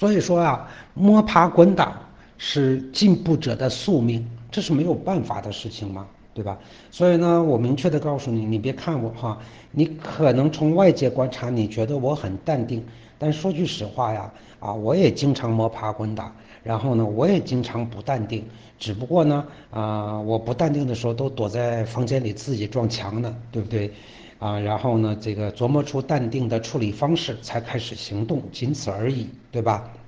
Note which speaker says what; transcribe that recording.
Speaker 1: 所以说啊，摸爬滚打是进步者的宿命，这是没有办法的事情嘛，对吧？所以呢，我明确的告诉你，你别看我哈，你可能从外界观察，你觉得我很淡定，但说句实话呀，我也经常摸爬滚打，然后呢，我也经常不淡定，只不过呢，我不淡定的时候都躲在房间里自己撞墙呢，对不对？然后呢，这个琢磨出淡定的处理方式，才开始行动，仅此而已，对吧？